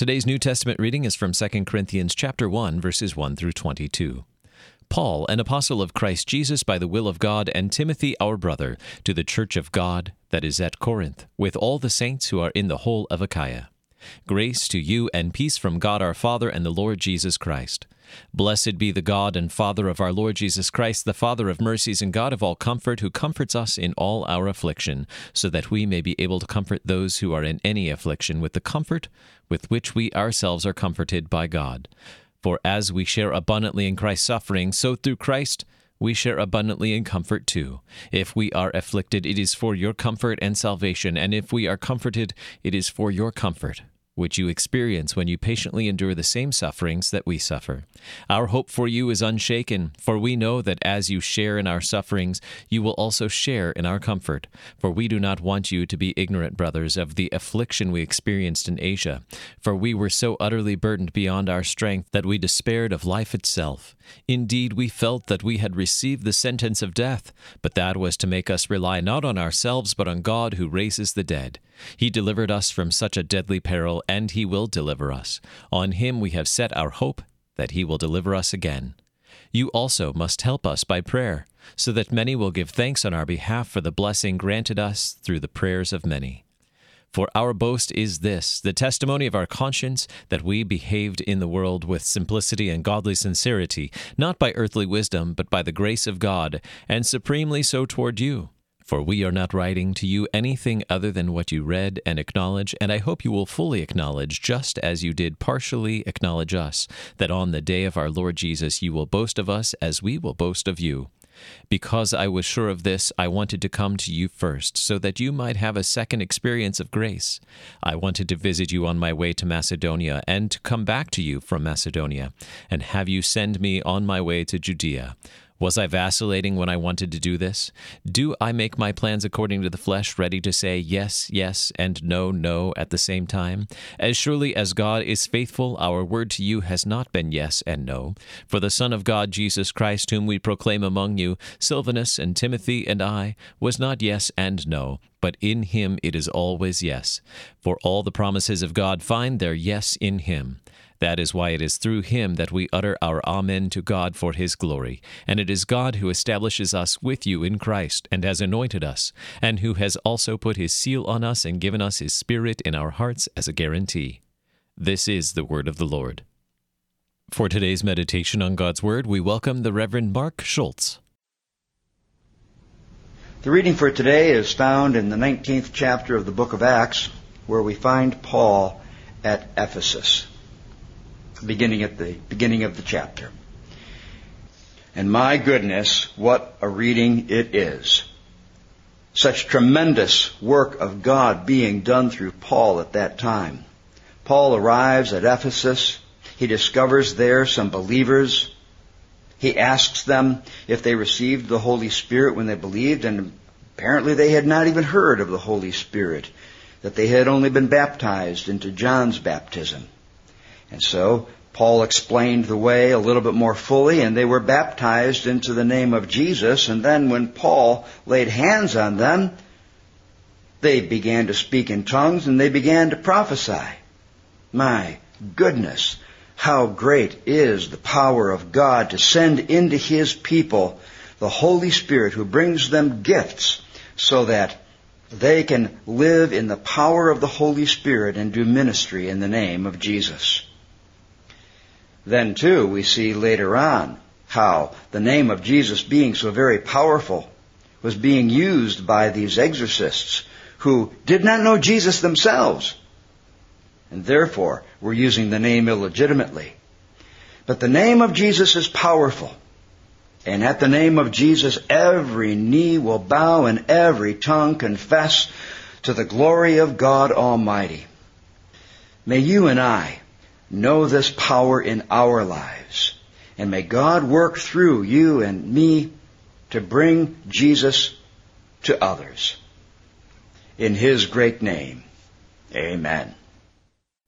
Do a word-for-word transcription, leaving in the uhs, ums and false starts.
Today's New Testament reading is from Second Corinthians chapter one, verses one through twenty-two. Paul, an apostle of Christ Jesus by the will of God, and Timothy our brother, to the church of God that is at Corinth, with all the saints who are in the whole of Achaia. Grace to you and peace from God our Father and the Lord Jesus Christ. Blessed be the God and Father of our Lord Jesus Christ, the Father of mercies and God of all comfort, who comforts us in all our affliction, so that we may be able to comfort those who are in any affliction with the comfort with which we ourselves are comforted by God. For as we share abundantly in Christ's suffering, so through Christ we share abundantly in comfort too. If we are afflicted, it is for your comfort and salvation, and if we are comforted, it is for your comfort, which you experience when you patiently endure the same sufferings that we suffer. Our hope for you is unshaken, for we know that as you share in our sufferings, you will also share in our comfort. For we do not want you to be ignorant, brothers, of the affliction we experienced in Asia, for we were so utterly burdened beyond our strength that we despaired of life itself. Indeed, we felt that we had received the sentence of death, but that was to make us rely not on ourselves, but on God who raises the dead. He delivered us from such a deadly peril, and he will deliver us. On him we have set our hope that he will deliver us again. You also must help us by prayer, so that many will give thanks on our behalf for the blessing granted us through the prayers of many. For our boast is this, the testimony of our conscience, that we behaved in the world with simplicity and godly sincerity, not by earthly wisdom, but by the grace of God, and supremely so toward you. For we are not writing to you anything other than what you read and acknowledge, and I hope you will fully acknowledge, just as you did partially acknowledge us, that on the day of our Lord Jesus you will boast of us as we will boast of you. Because I was sure of this, I wanted to come to you first, so that you might have a second experience of grace. I wanted to visit you on my way to Macedonia, and to come back to you from Macedonia, and have you send me on my way to Judea. Was I vacillating when I wanted to do this? Do I make my plans according to the flesh, ready to say yes, yes, and no, no at the same time? As surely as God is faithful, our word to you has not been yes and no. For the Son of God, Jesus Christ, whom we proclaim among you, Silvanus and Timothy and I, was not yes and no, but in him it is always yes. For all the promises of God find their yes in him. That is why it is through him that we utter our Amen to God for his glory. And it is God who establishes us with you in Christ, and has anointed us, and who has also put his seal on us and given us his Spirit in our hearts as a guarantee. This is the word of the Lord. For today's meditation on God's Word, we welcome the Reverend Mark Schultz. The reading for today is found in the nineteenth chapter of the book of Acts, where we find Paul at Ephesus, beginning at the beginning of the chapter. And my goodness, what a reading it is. Such tremendous work of God being done through Paul at that time. Paul arrives at Ephesus. He discovers there some believers. He asks them if they received the Holy Spirit when they believed, and apparently they had not even heard of the Holy Spirit, that they had only been baptized into John's baptism. And so Paul explained the way a little bit more fully, and they were baptized into the name of Jesus. And then when Paul laid hands on them, they began to speak in tongues and they began to prophesy. My goodness, how great is the power of God to send into his people the Holy Spirit, who brings them gifts so that they can live in the power of the Holy Spirit and do ministry in the name of Jesus. Then, too, we see later on how the name of Jesus, being so very powerful, was being used by these exorcists who did not know Jesus themselves, and therefore were using the name illegitimately. But the name of Jesus is powerful, and at the name of Jesus every knee will bow and every tongue confess to the glory of God Almighty. May you and I know this power in our lives. And may God work through you and me to bring Jesus to others. In his great name, amen.